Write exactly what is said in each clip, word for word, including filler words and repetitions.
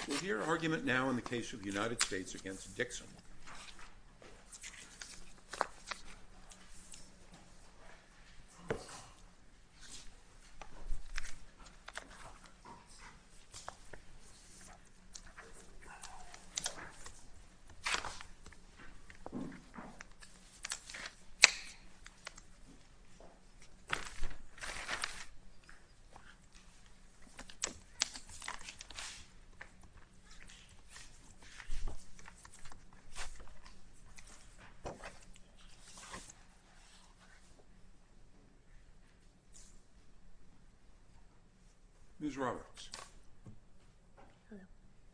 We'll hear argument now in the case of the United States against Dixon. Miz Roberts. Hello.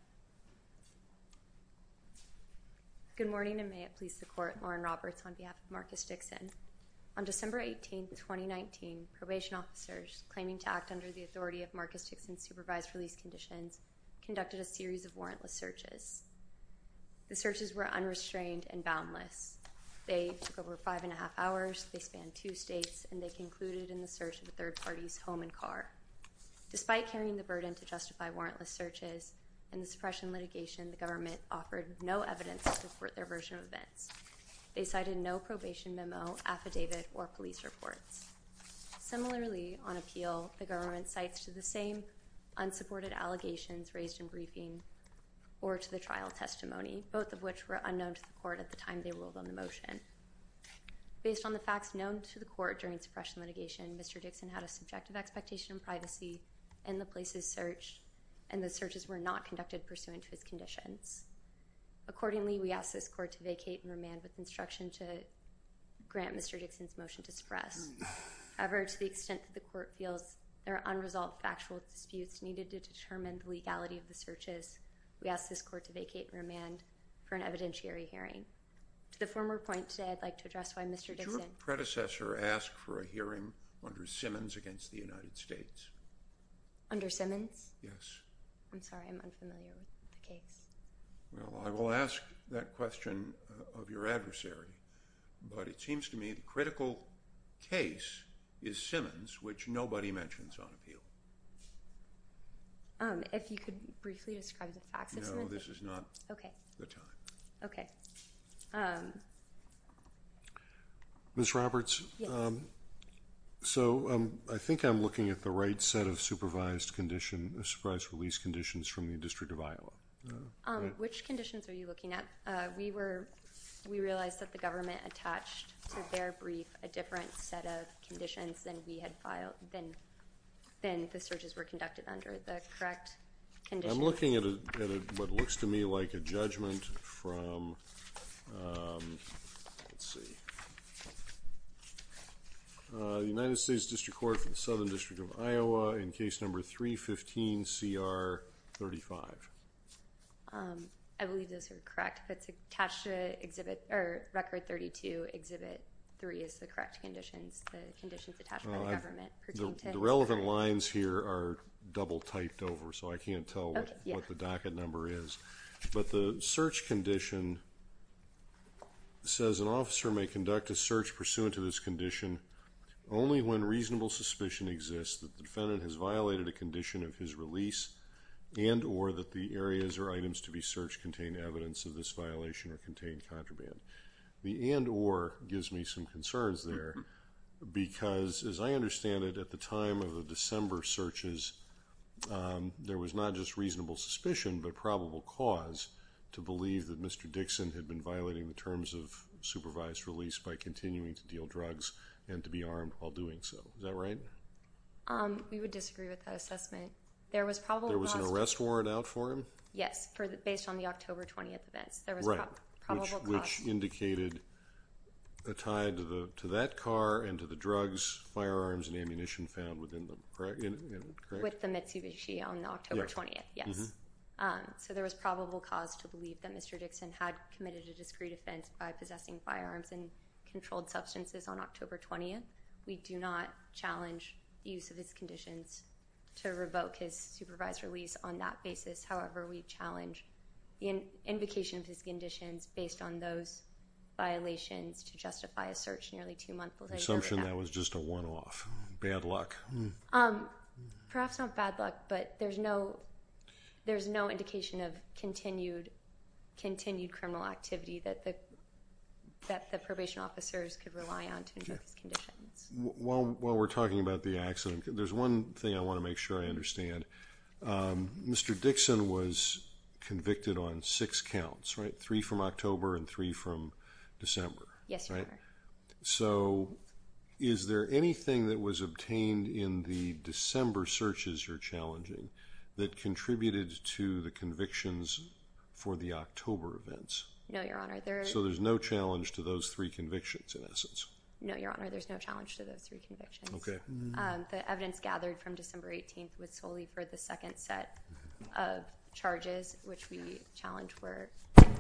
Good morning, and may it please the Court, Lauren Roberts on behalf of Marcus Dixon. On December eighteenth, twenty nineteen, probation officers claiming to act under the authority of Marcus Dixon's supervised release conditions conducted a series of warrantless searches. The searches were unrestrained and boundless. They took over five and a half hours, they spanned two states, and they concluded in the search of a third party's home and car. Despite carrying the burden to justify warrantless searches, in the suppression litigation, the government offered no evidence to support their version of events. They cited no probation memo, affidavit, or police reports. Similarly, on appeal, the government cites to the same unsupported allegations raised in briefing or to the trial testimony, both of which were unknown to the court at the time they ruled on the motion. Based on the facts known to the court during suppression litigation, Mister Dixon had a subjective expectation of privacy in the places searched, and the searches were not conducted pursuant to his conditions. Accordingly, we ask this court to vacate and remand with instruction to grant Mister Dixon's motion to suppress. However, to the extent that the court feels there are unresolved factual disputes needed to determine the legality of the searches, we ask this court to vacate and remand for an evidentiary hearing. To the former point today, I'd like to address why Mister Did Dixon... your predecessor ask for a hearing under Simmons against the United States? Under Simmons? Yes. I'm sorry, I'm unfamiliar with the case. Well, I will ask that question uh, of your adversary, but it seems to me the critical case is Simmons, which nobody mentions on appeal. Um, if you could briefly describe the facts of no, Simmons. No, this is not okay. the time. Okay. Um, Miz Roberts, yes. um, so um, I think I'm looking at the right set of supervised condition, uh, supervised release conditions from the District of Iowa. Uh, um, right? Which conditions are you looking at? Uh, we were, we realized that the government attached to their brief a different set of conditions than we had filed, than, than the searches were conducted under. The correct conditions. I'm looking at, a, at a, what looks to me like a judgment from, um, let's see, Uh, the United States District Court for the Southern District of Iowa in case number three fifteen C R thirty-five. Um, I believe those are correct. If it's attached to exhibit or record thirty-two, exhibit three is the correct conditions. The conditions attached by Uh, the I've- government pertain The, to the his relevant current- lines here are double typed over, so I can't tell what, Okay, yeah. what the docket number is. But the search condition says an officer may conduct a search pursuant to this condition only when reasonable suspicion exists that the defendant has violated a condition of his release and or that the areas or items to be searched contain evidence of this violation or contain contraband. The and or gives me some concerns there because, as I understand it, at the time of the December searches, um, there was not just reasonable suspicion but probable cause to believe that Mister Dixon had been violating the terms of supervised release by continuing to deal drugs and to be armed while doing so. Is that right? Um, we would disagree with that assessment. There was probable There was an cause- arrest warrant out for him? Yes, for the, based on the October twentieth events. There was Right, pro- probable which, cause. which indicated a tie to the to that car and to the drugs, firearms, and ammunition found within them. Correct? In, in, correct? With the Mitsubishi on October Yeah. twentieth, yes. Mhm. Um, so there was probable cause to believe that Mister Dixon had committed a discrete offense by possessing firearms and controlled substances on October twentieth. We do not challenge the use of his conditions to revoke his supervised release on that basis. However, we challenge the in- invocation of his conditions based on those violations to justify a search nearly two months later. Assumption without- that was just a one-off. Bad luck. Um, perhaps not bad luck, but there's no there's no indication of continued continued criminal activity that the that the probation officers could rely on to invoke his conditions. While, while we're talking about the accident, there's one thing I want to make sure I understand. Um, Mister Dixon was convicted on six counts, right? Three from October and three from December. Yes, Your right? Honor. So is there anything that was obtained in the December searches you're challenging that contributed to the convictions for the October events? No, Your Honor. There, So there's no challenge to those three convictions, in essence? no, Your Honor. There's no challenge to those three convictions. Okay. Um, the evidence gathered from December eighteenth was solely for the second set of charges, which we challenged were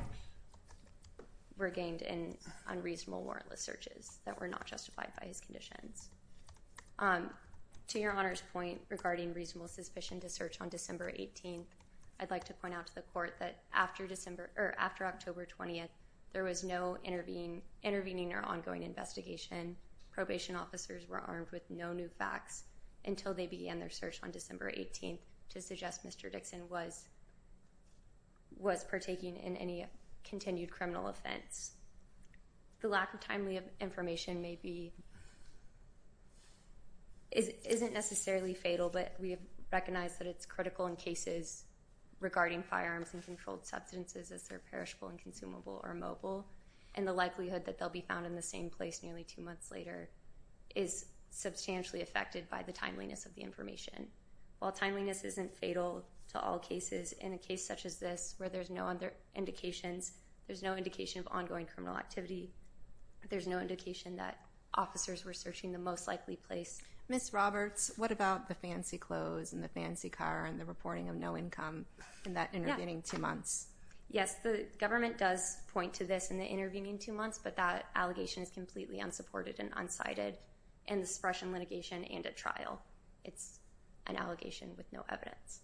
were gained in unreasonable warrantless searches that were not justified by his conditions. Um, to Your Honor's point regarding reasonable suspicion to search on December eighteenth, I'd like to point out to the court that after December or after October twentieth, there was no intervene, intervening or ongoing investigation. Probation officers were armed with no new facts until they began their search on December eighteenth to suggest Mister Dixon was was partaking in any continued criminal offense. The lack of timely information may be is, isn't necessarily fatal, but we have recognized that it's critical in cases regarding firearms and controlled substances as they're perishable and consumable or mobile, and the likelihood that they'll be found in the same place nearly two months later is substantially affected by the timeliness of the information. While timeliness isn't fatal to all cases, in a case such as this where there's no other indications, there's no indication of ongoing criminal activity, there's no indication that officers were searching the most likely place. Miz Roberts, what about the fancy clothes and the fancy car and the reporting of no income in that intervening yeah. two months? Yes, the government does point to this in the intervening two months, but that allegation is completely unsupported and unsighted in the suppression litigation and at trial. It's an allegation with no evidence.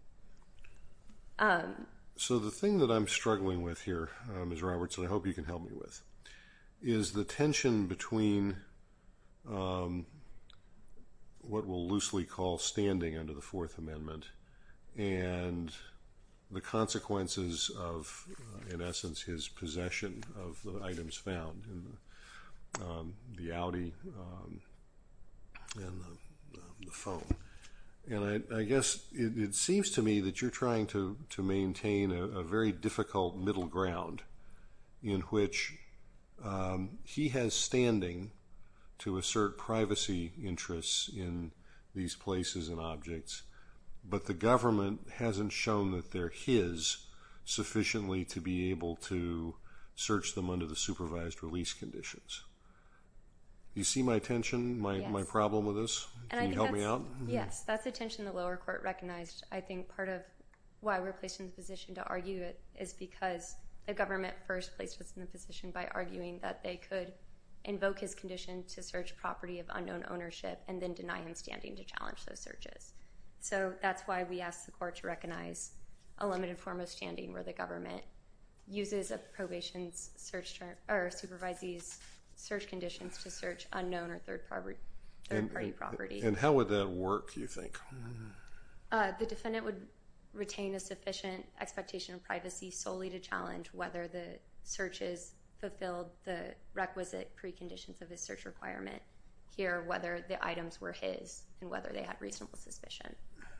Um, so the thing that I'm struggling with here, uh, Miz Roberts, and I hope you can help me with, is the tension between um, what we'll loosely call standing under the Fourth Amendment and the consequences of, uh, in essence, his possession of the items found in the, um, the Audi um, and the, uh, the phone. And I, I guess it, it seems to me that you're trying to, to maintain a, a very difficult middle ground in which um, he has standing to assert privacy interests in these places and objects, but the government hasn't shown that they're his sufficiently to be able to search them under the supervised release conditions. You see my tension, my, yes. my problem with this? And Can I you think help me out? Yes, that's a tension the lower court recognized. I think part of why we're placed in the position to argue it is because the government first placed us in the position by arguing that they could invoke his condition to search property of unknown ownership and then deny him standing to challenge those searches. So that's why we asked the court to recognize a limited form of standing where the government uses a probation's search term or supervisee's search conditions to search unknown or third party, third and, party and, property. And how would that work, you think? Uh, the defendant would retain a sufficient expectation of privacy solely to challenge whether the searches fulfilled the requisite preconditions of his search requirement, here whether the items were his and whether they had reasonable suspicion.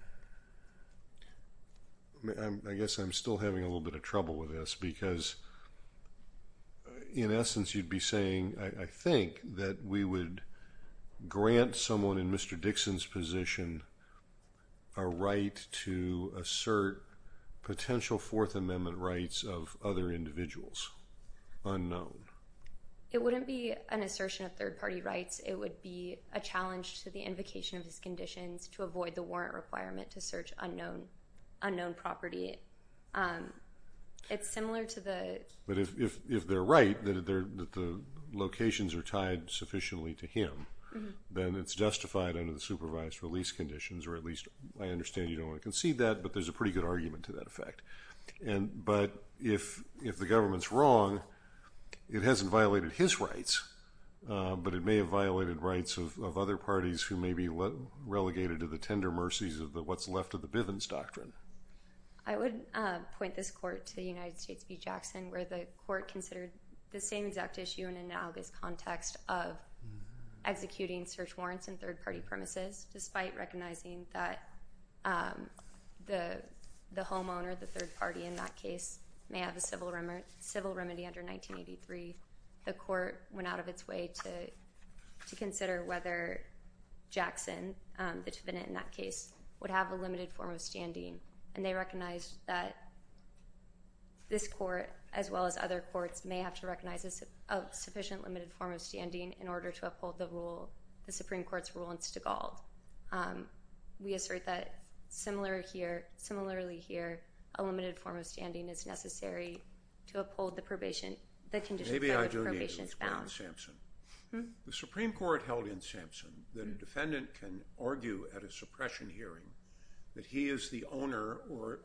I'm, I guess I'm still having a little bit of trouble with this because in essence you'd be saying, I, I think, that we would grant someone in Mister Dixon's position a right to assert potential Fourth Amendment rights of other individuals, unknown. It wouldn't be an assertion of third-party rights. It would be a challenge to the invocation of his conditions to avoid the warrant requirement to search unknown unknown property. Um, it's similar to the... But if, if, if they're right, that, they're, that the locations are tied sufficiently to him, mm-hmm. then it's justified under the supervised release conditions, or at least I understand you don't want to concede that, but there's a pretty good argument to that effect. And But if if the government's wrong, it hasn't violated his rights, uh, but it may have violated rights of, of other parties who may be le- relegated to the tender mercies of the what's left of the Bivens Doctrine. I would uh, point this court to the United States v. Jackson, where the court considered the same exact issue in an analogous context of executing search warrants in third-party premises, despite recognizing that um, the the homeowner, the third party in that case, may have a civil, rem- civil remedy under nineteen eighty-three. The court went out of its way to to consider whether Jackson, um, the defendant in that case, would have a limited form of standing, and they recognized that this court, as well as other courts, may have to recognize a, su- a sufficient limited form of standing in order to uphold the rule, the Supreme Court's rule in Stigall. Um, we assert that similar here, similarly here, a limited form of standing is necessary to uphold the probation, the conditions Maybe by I which do need probation to is explain bound. Sampson. Hmm? The Supreme Court held in Sampson that hmm. a defendant can argue at a suppression hearing that he is the owner or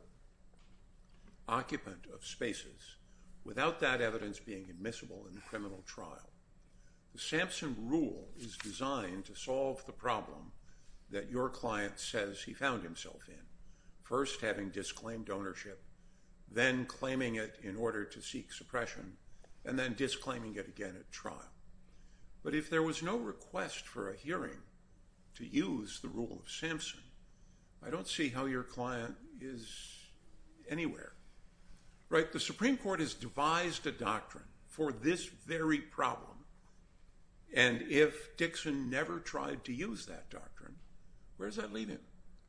occupant of spaces without that evidence being admissible in the criminal trial. The Sampson rule is designed to solve the problem that your client says he found himself in, first having disclaimed ownership, then claiming it in order to seek suppression, and then disclaiming it again at trial. But if there was no request for a hearing to use the rule of Sampson, I don't see how your client is anywhere. Right? The Supreme Court has devised a doctrine for this very problem. And if Dixon never tried to use that doctrine, where does that leave him?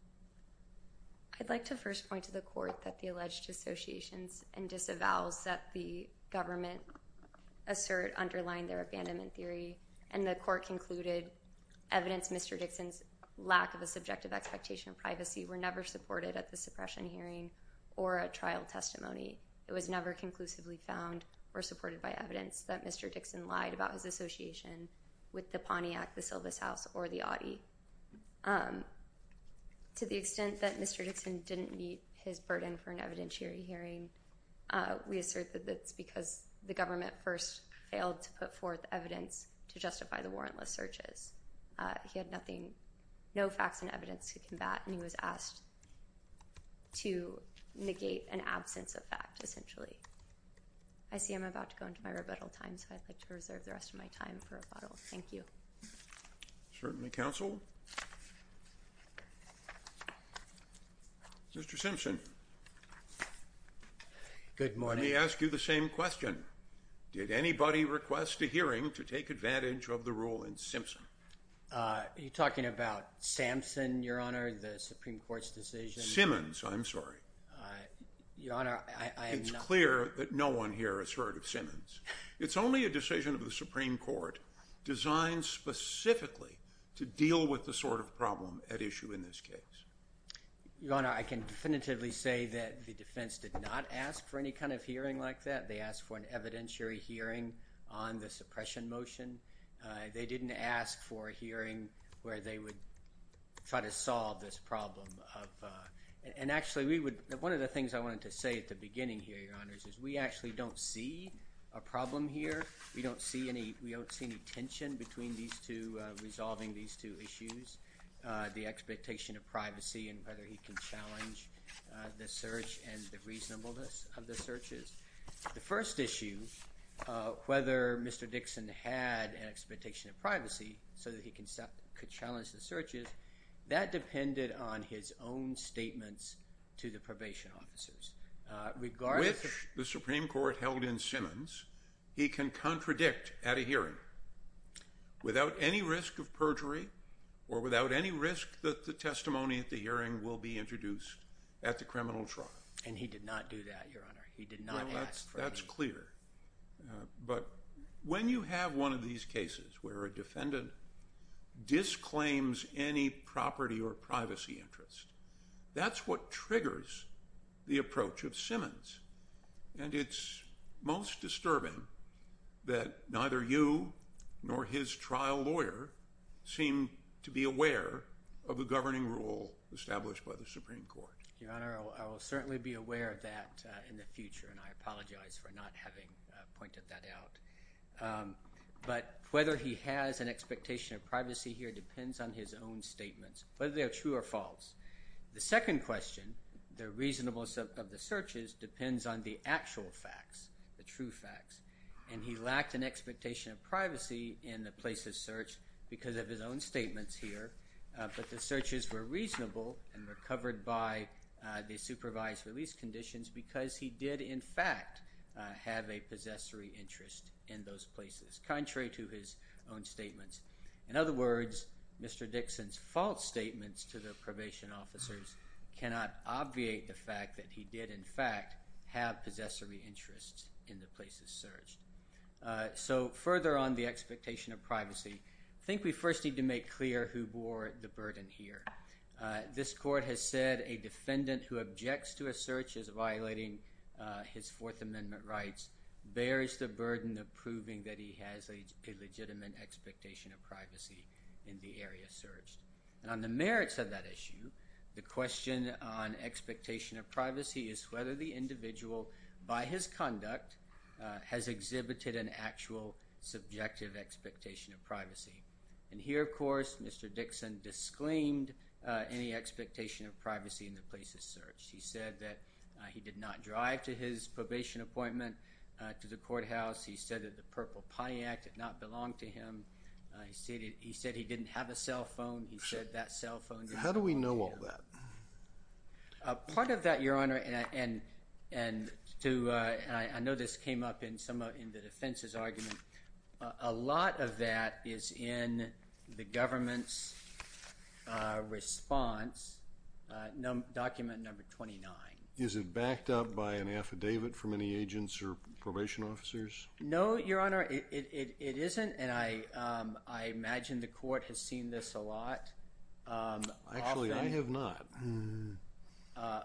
I'd like to first point to the court that the alleged associations and disavows that the government assert underlying their abandonment theory, and the court concluded evidence Mister Dixon's lack of a subjective expectation of privacy were never supported at the suppression hearing or a trial testimony. It was never conclusively found or supported by evidence that Mister Dixon lied about his association with the Pontiac, the Silvis House, or the Audi. Um, to the extent that Mister Dixon didn't meet his burden for an evidentiary hearing, uh, we assert that that's because the government first failed to put forth evidence to justify the warrantless searches. Uh, he had nothing, no facts and evidence to combat, and he was asked to negate an absence of fact, essentially. I see I'm about to go into my rebuttal time, so I'd like to reserve the rest of my time for rebuttal. Thank you. Certainly, counsel. Mister Simpson. Good morning. Let me ask you the same question. Did anybody request a hearing to take advantage of the rule in Simpson? Uh, are you talking about Sampson, Your Honor, the Supreme Court's decision? Simmons, I'm sorry. Uh, Your Honor, I, I am It's not... clear that no one here has heard of Simmons. It's only a decision of the Supreme Court designed specifically to deal with the sort of problem at issue in this case. Your Honor, I can definitively say that the defense did not ask for any kind of hearing like that. They asked for an evidentiary hearing on the suppression motion. Uh, they didn't ask for a hearing where they would try to solve this problem of... Uh, and, and actually, we would. One of the things I wanted to say at the beginning here, Your Honors, is we actually don't see a problem here. We don't see any, we don't see any tension between these two, uh, resolving these two issues. Uh, the expectation of privacy and whether he can challenge uh, the search and the reasonableness of the searches. The first issue, uh, whether Mister Dixon had an expectation of privacy so that he can, could challenge the searches, that depended on his own statements to the probation officers. Uh, regardless Which of, the Supreme Court held in Simmons, he can contradict at a hearing without any risk of perjury or without any risk that the testimony at the hearing will be introduced at the criminal trial. And he did not do that, Your Honor. He did not well, ask that's, for That's any... clear. Uh, but when you have one of these cases where a defendant disclaims any property or privacy interest, that's what triggers the approach of Simmons. And it's most disturbing that neither you nor his trial lawyer seem to be aware of the governing rule established by the Supreme Court. Your Honor, I will certainly be aware of that uh, in the future, and I apologize for not having uh, pointed that out. Um, but whether he has an expectation of privacy here depends on his own statements, whether they're true or false. The second question the reasonableness of, of the searches depends on the actual facts, the true facts. And he lacked an expectation of privacy in the places searched because of his own statements here, uh, but the searches were reasonable and were covered by uh, the supervised release conditions because he did, in fact, uh, have a possessory interest in those places, contrary to his own statements. In other words, Mister Dixon's false statements to the probation officers cannot obviate the fact that he did, in fact, have possessory interests in the places searched. Uh, so further on the expectation of privacy, I think we first need to make clear who bore the burden here. Uh, this court has said a defendant who objects to a search as violating uh, his Fourth Amendment rights bears the burden of proving that he has a, a legitimate expectation of privacy in the area searched. And on the merits of that issue, the question on expectation of privacy is whether the individual, by his conduct, uh, has exhibited an actual subjective expectation of privacy. And here, of course, Mister Dixon disclaimed uh, any expectation of privacy in the places searched. He said that uh, he did not drive to his probation appointment uh, to the courthouse. He said that the purple Pontiac did not belong to him. Uh, he, said he, he said he didn't have a cell phone. He said that cell phone didn't How do we know to all him. that? Uh, part of that, Your Honor, and and and to uh, and I, I know this came up in some of, in the defense's argument. Uh, a lot of that is in the government's uh, response, uh, num- document number twenty-nine. Is it backed up by an affidavit from any agents or probation officers? No, Your Honor, it it, it, it isn't, and I um, I imagine the court has seen this a lot. Um, Actually, often, I have not. Uh,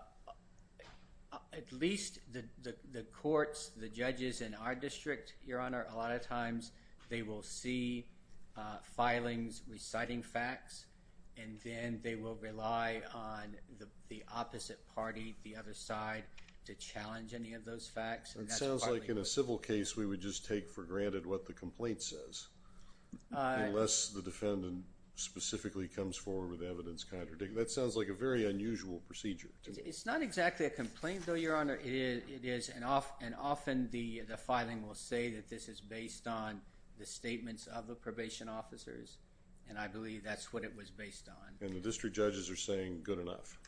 at least the, the, the courts, the judges in our district, Your Honor, a lot of times they will see uh, filings reciting facts, and then they will rely on the, the opposite party, the other side, to challenge any of those facts. And It that's sounds like partly in a what- civil case we would just take for granted what the complaint says, Uh, unless the defendant specifically comes forward with evidence contradicting. That sounds like a very unusual procedure to me. It's not exactly a complaint, though, Your Honor. It is, it is, and, off, and often the the filing will say that this is based on the statements of the probation officers, and I believe that's what it was based on. And the district judges are saying good enough.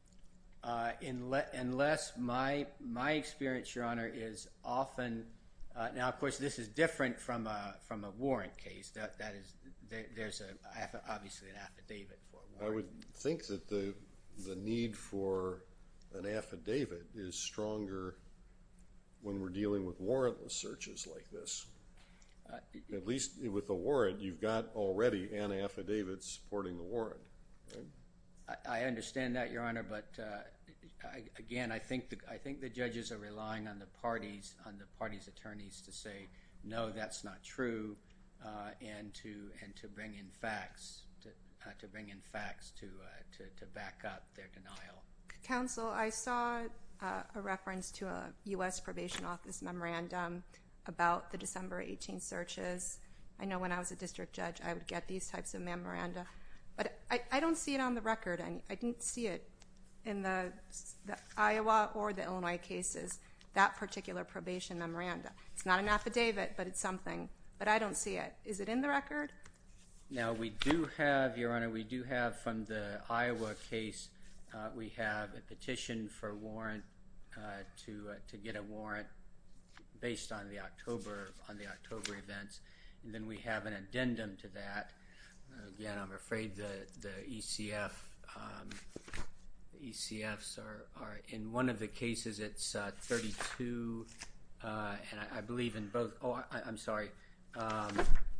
Uh, unless, unless my my experience, Your Honor, is often uh, now. Of course, this is different from a from a warrant case. That that is there, there's a obviously an affidavit for a warrant. I would think that the the need for an affidavit is stronger when we're dealing with warrantless searches like this. Uh, At least with a warrant, you've got already an affidavit supporting the warrant. Right? I, I understand that, Your Honor, but uh, I, again, I think the I think the judges are relying on the parties on the parties' attorneys to say no, that's not true. Uh, and to and to bring in facts to uh, to bring in facts to uh, to to back up their denial. Counsel, I saw uh, a reference to a U S Probation Office memorandum about the December eighteenth searches. I know when I was a district judge, I would get these types of memoranda, but I, I don't see it on the record, and I didn't see it in the the Iowa or the Illinois cases. That particular probation memoranda. It's not an affidavit, but it's something. But I don't see it. Is it in the record? Now, we do have, Your Honor, we do have from the Iowa case, uh, we have a petition for warrant uh, to uh, to get a warrant based on the October on the October events, and then we have an addendum to that. Again, I'm afraid the the E C F um, the E C Fs are are in one of the cases. It's uh, thirty-two, uh, and I, I believe in both. Oh, I, I'm sorry. Um,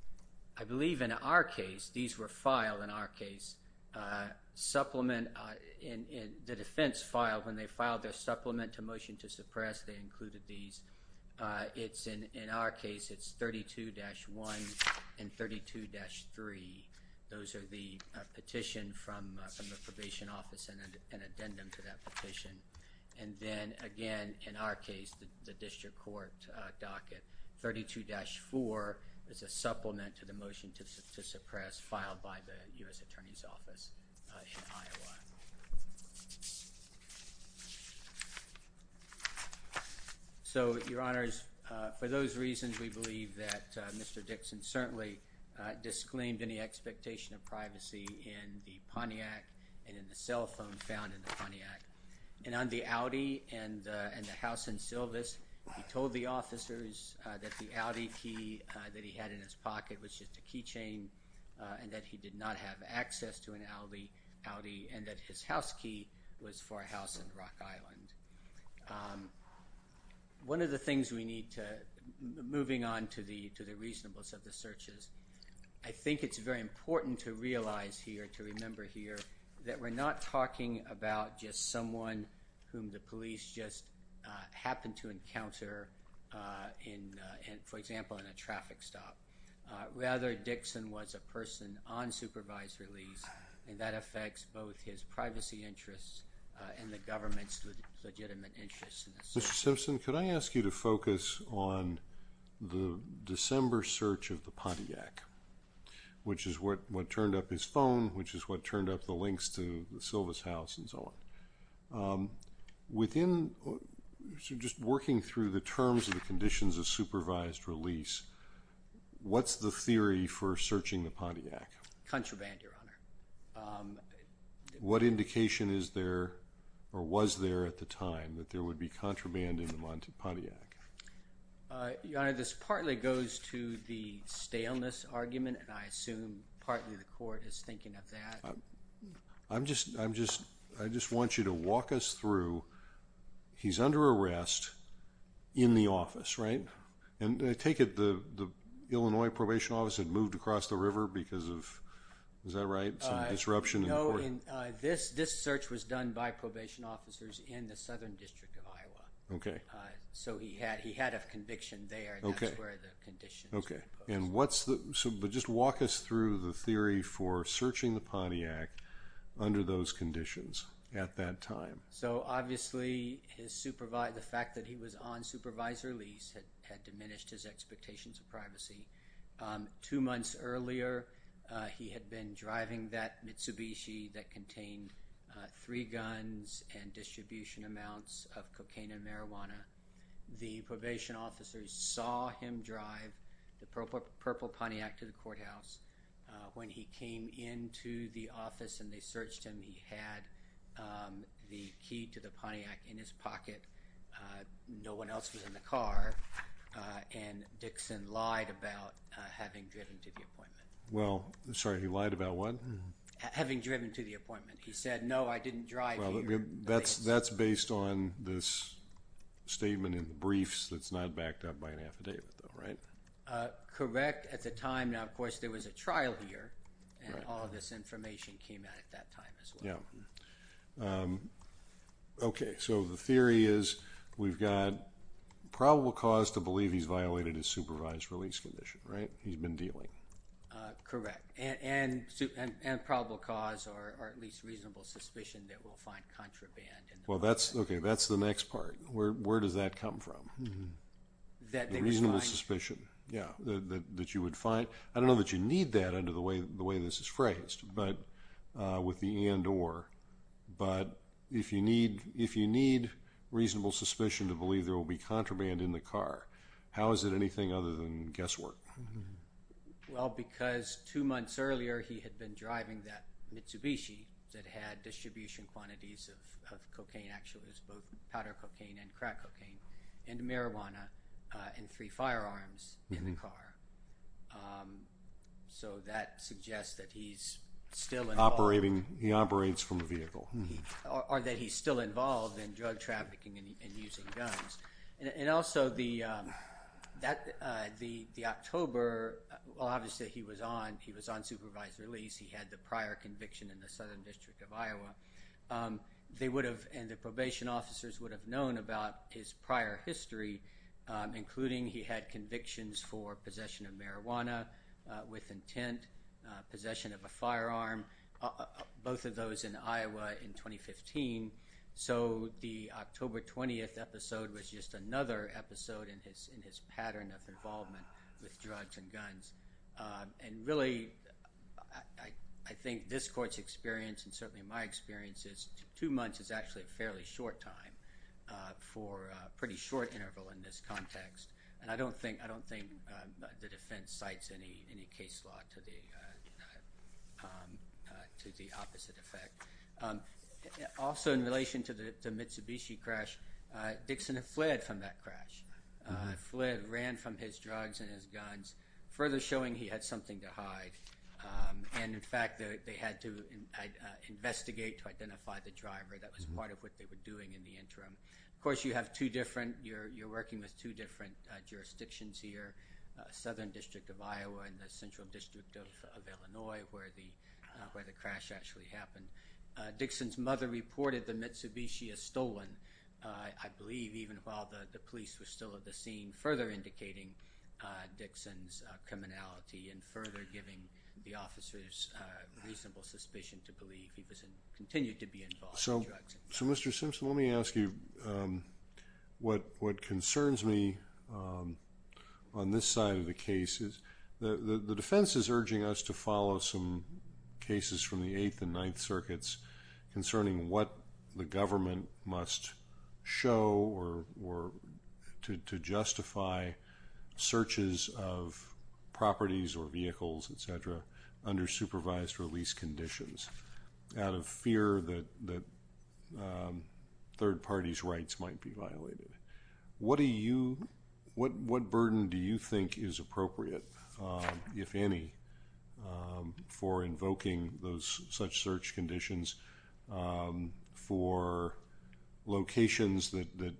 I believe in our case, these were filed in our case. Uh, supplement uh, in, in the defense filed when they filed their supplement to motion to suppress. They included these. Uh, it's in in our case. It's thirty-two dash one and thirty-two dash three. Those are the uh, petition from uh, from the probation office and a, an addendum to that petition. And then again, in our case, the, the district court uh, docket. thirty-two dash four is a supplement to the motion to, to suppress filed by the U S Attorney's Office uh, in Iowa. So, Your Honors, uh, for those reasons, we believe that uh, Mister Dixon certainly uh, disclaimed any expectation of privacy in the Pontiac and in the cell phone found in the Pontiac. And on the Audi and, uh, and the house in Silvis, he told the officers uh, that the Audi key uh, that he had in his pocket was just a keychain, uh, and that he did not have access to an Audi, Audi, and that his house key was for a house in Rock Island. Um, one of the things we need to, m- moving on to the to the reasonableness of the searches, I think it's very important to realize here, to remember here, that we're not talking about just someone whom the police just uh, happened to encounter uh, in, uh, in, for example, in a traffic stop. Uh, rather, Dixon was a person on supervised release, and that affects both his privacy interests uh, and the government's le- legitimate interests in this. Mister Simpson, could I ask you to focus on the December search of the Pontiac, which is what, what turned up his phone, which is what turned up the links to the Silvis house and so on. Um, within, so just working through the terms of the conditions of supervised release, what's the theory for searching the Pontiac? Contraband, Your Honor. Um, what indication is there, or was there at the time, that there would be contraband in the Mont- Pontiac? Uh, Your Honor, this partly goes to the staleness argument, and I assume partly the court is thinking of that. I'm just, I'm just, I just want you to walk us through. He's under arrest in the office, right? And I take it the the Illinois probation office had moved across the river because of, is that right? Some Uh, disruption in the no, court. in, uh, this this search was done by probation officers in the Southern District of Iowa. Okay. Uh, so he had he had a conviction there, and that's Okay. where the conditions. Okay. were imposed. And what's the so? But just walk us through the theory for searching the Pontiac under those conditions at that time. So obviously, his supervi- the fact that he was on supervised release had, had diminished his expectations of privacy. Um, two months earlier, uh, he had been driving that Mitsubishi that contained uh, three guns and distribution amounts of cocaine and marijuana. The probation officers saw him drive the purple, purple Pontiac to the courthouse. Uh, when he came into the office and they searched him, he had Um, the key to the Pontiac in his pocket. Uh, no one else was in the car, uh, and Dixon lied about uh, having driven to the appointment. Well, sorry, he lied about what? H- having driven to the appointment. He said, no, I didn't drive Well, here. that's But they that's based on this statement in the briefs that's not backed up by an affidavit, though, right? Uh, correct at the time. Now, of course, there was a trial here, and Right. all of this information came out at that time as well. Yeah. Um, okay, so the theory is we've got probable cause to believe he's violated his supervised release condition, right? He's been dealing. Uh, correct. And and, su- and and probable cause, or, or at least reasonable suspicion that we'll find contraband in the Well, that's okay. That's the next part. Where where does that come from? that The they would reasonable find- suspicion. Yeah, that, that that you would find. I don't know that you need that under the way the way this is phrased, but uh, with the and or. But if you need if you need reasonable suspicion to believe there will be contraband in the car, how is it anything other than guesswork? Well, because two months earlier he had been driving that Mitsubishi that had distribution quantities of, of cocaine, actually it was both powder cocaine and crack cocaine, and marijuana, uh, and three firearms in the car. Um, so that suggests that he's still involved. Operating, he operates from a vehicle. Or, or that he's still involved in drug trafficking and, and using guns, and, and also the um, that uh, the the October. Well, obviously he was on he was on supervised release. He had the prior conviction in the Southern District of Iowa. Um, they would have, and the probation officers would have known about his prior history, um, including he had convictions for possession of marijuana uh, with intent. Uh, possession of a firearm, uh, uh, both of those in Iowa in twenty fifteen. So the October twentieth episode was just another episode in his in his pattern of involvement with drugs and guns. Uh, and really, I, I, I think this court's experience, and certainly my experience, is t- two months is actually a fairly short time. uh, for a pretty short interval in this context. And I don't think I don't think uh, the defense cites any any case law to the uh, um, uh, to the opposite effect. Um, also, in relation to the, the Mitsubishi crash, uh, Dixon had fled from that crash. Uh, mm-hmm. Fled, ran from his drugs and his guns, further showing he had something to hide. Um, and in fact, they, they had to in, uh, investigate to identify the driver. That was mm-hmm. part of what they were doing in the interim. Of course, you have two different, you're, you're working with two different uh, jurisdictions here, uh, Southern District of Iowa and the Central District of, of Illinois, where the, uh, where the crash actually happened. Uh, Dixon's mother reported the Mitsubishi as stolen, uh, I believe, even while the, the police were still at the scene, further indicating uh, Dixon's uh, criminality and further giving the officers uh, reasonable suspicion to believe he was in, continued to be involved so, in drugs. So, Mister Simpson, let me ask you, um, what what concerns me um, on this side of the case is the, the, the defense is urging us to follow some cases from the Eighth and Ninth Circuits concerning what the government must show or, or to, to justify searches of properties or vehicles, et cetera, under supervised release conditions, out of fear that that um, third parties' rights might be violated. What do you, what what burden do you think is appropriate, uh, if any, um, for invoking those such search conditions um, for locations that that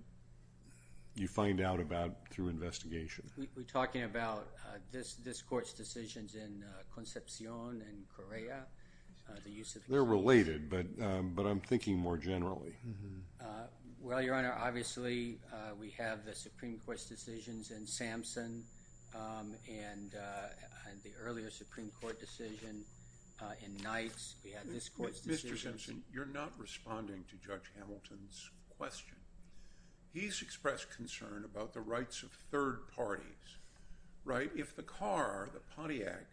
you find out about through investigation? We, we're talking about uh, this this court's decisions in uh, Concepcion and Correa, uh, the use of... They're related, but um, but I'm thinking more generally. Mm-hmm. uh, well, Your Honor, obviously uh, we have the Supreme Court's decisions in Sampson um, and, uh, and the earlier Supreme Court decision uh, in Knights. We had this court's decision. Mister Simpson, you're not responding to Judge Hamilton's question. He's expressed concern about the rights of third parties, right? If the car, the Pontiac,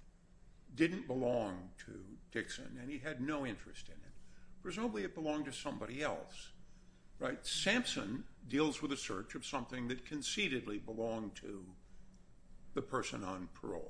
didn't belong to Dixon and he had no interest in it, presumably it belonged to somebody else, right? Sampson deals with a search of something that concededly belonged to the person on parole.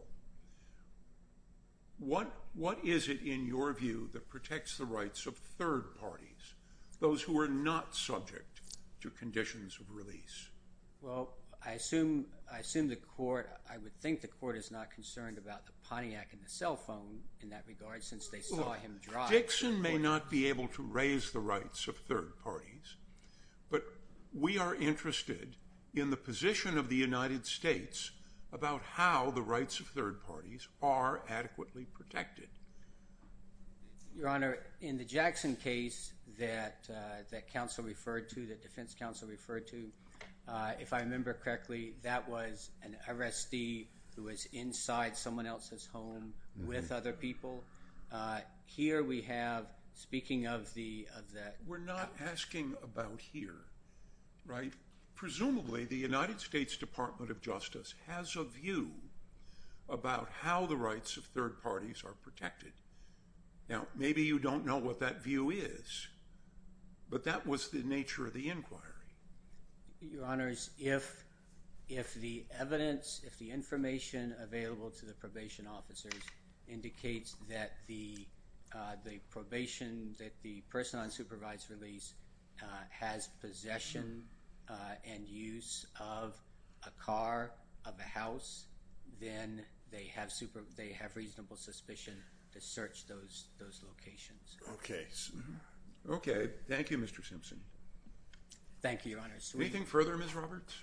What, what is it in your view that protects the rights of third parties, those who are not subject to conditions of release? Well, I assume I assume the court, I would think the court is not concerned about the Pontiac and the cell phone in that regard, since they saw Look, him drive. Dixon may not be able to raise the rights of third parties, but we are interested in the position of the United States about how the rights of third parties are adequately protected. Your Honor, in the Jackson case that uh, that counsel referred to, that defense counsel referred to, uh, if I remember correctly, that was an arrestee who was inside someone else's home mm-hmm. with other people. Uh, here we have, speaking of the of that, we're not asking about here, right? Presumably, the United States Department of Justice has a view about how the rights of third parties are protected. Now, maybe you don't know what that view is, but that was the nature of the inquiry. Your Honors, if if the evidence, if the information available to the probation officers indicates that the uh, the probation, that the person on supervised release uh, has possession uh, and use of a car, of a house, then they have super, they have reasonable suspicion to search those those locations. Okay. Mm-hmm. Okay. Thank you, Mister Simpson. Thank you, Your Honor. So Anything we... further, Miz Roberts?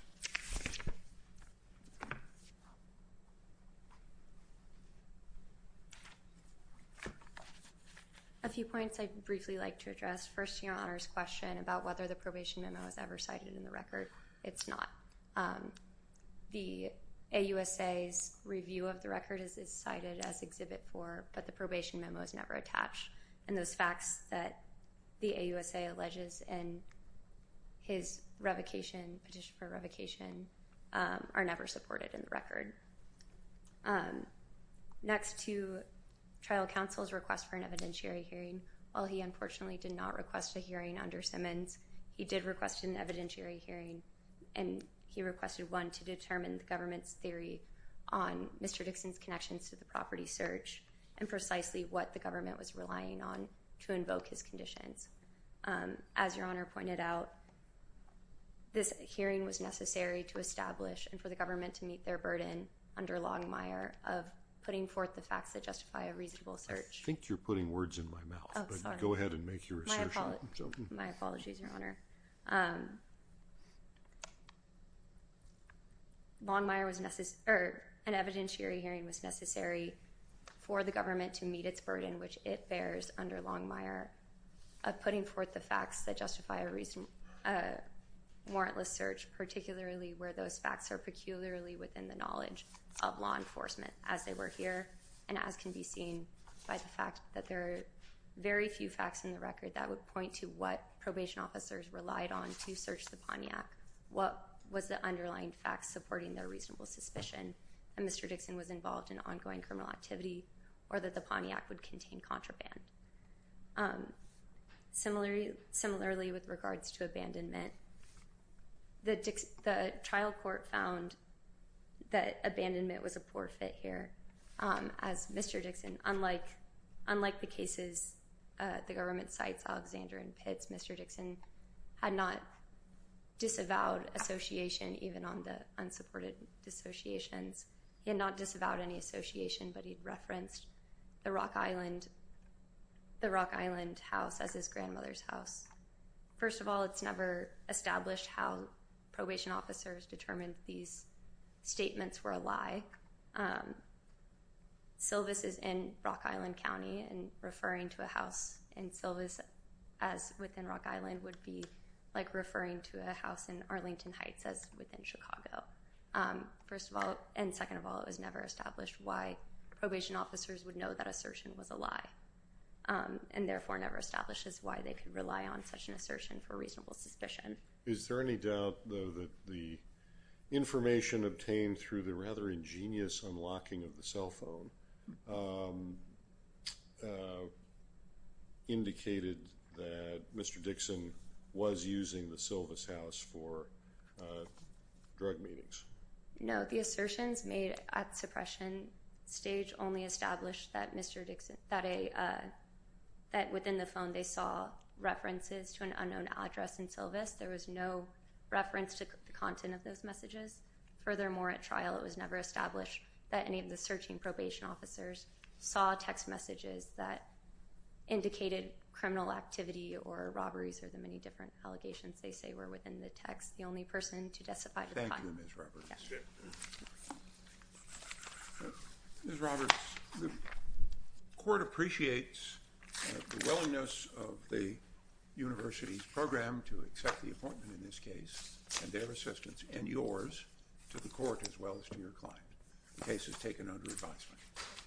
A few points I'd briefly like to address. First, Your Honor's question about whether the probation memo is ever cited in the record. It's not. Um, the A U S A's review of the record is, is cited as Exhibit four, but the probation memo is never attached. And those facts that the A U S A alleges in his revocation, petition for revocation, um, are never supported in the record. Um, next to trial counsel's request for an evidentiary hearing, while he unfortunately did not request a hearing under Simmons, he he did request an evidentiary hearing, and he requested one to determine the government's theory on Mister Dixon's connections to the property search and precisely what the government was relying on to invoke his conditions. Um, as Your Honor pointed out, this hearing was necessary to establish and for the government to meet their burden under Longmire of putting forth the facts that justify a reasonable search. I think you're putting words in my mouth, oh, but sorry. Go ahead and make your assertion. My, apolo- my apologies, Your Honor. Um, Longmire was necessary, or an evidentiary hearing was necessary for the government to meet its burden, which it bears under Longmire, of putting forth the facts that justify a reason, uh, warrantless search, particularly where those facts are peculiarly within the knowledge of law enforcement, as they were here, and as can be seen by the fact that there are very few facts in the record that would point to what probation officers relied on to search the Pontiac. What was the underlying facts supporting their reasonable suspicion that Mister Dixon was involved in ongoing criminal activity or that the Pontiac would contain contraband. Um, similarly, similarly, with regards to abandonment, the, Dix- the trial court found that abandonment was a poor fit here, um, as Mister Dixon, unlike, unlike the cases uh, the government cites, Alexander and Pitts, Mister Dixon had not disavowed association even on the unsupported dissociations. He had not disavowed any association, but he'd referenced the Rock Island, the Rock Island house as his grandmother's house. First of all, it's never established how probation officers determined these statements were a lie. Um, Silvis is in Rock Island County, and referring to a house in Silvis as within Rock Island would be like referring to a house in Arlington Heights as within Chicago. Um, first of all, and second of all, it was never established why probation officers would know that assertion was a lie, um, and therefore never establishes why they could rely on such an assertion for reasonable suspicion. Is there any doubt, though, that the information obtained through the rather ingenious unlocking of the cell phone um, uh, indicated that Mister Dixon was using the Silvis house for uh, drug meetings? No, the assertions made at suppression stage only established that Mister Dixon, that a uh, that within the phone they saw references to an unknown address in Silvis. There was no reference to the content of those messages. Furthermore, at trial, it was never established that any of the searching probation officers saw text messages that indicated criminal activity or robberies or the many different allegations they say were within the text. The only person to testify to the Thank crime. you, Miz Roberts. Yeah. Miz Roberts, the court appreciates uh, the willingness of the university's program to accept the appointment in this case and their assistance and yours to the court as well as to your client. The case is taken under advisement.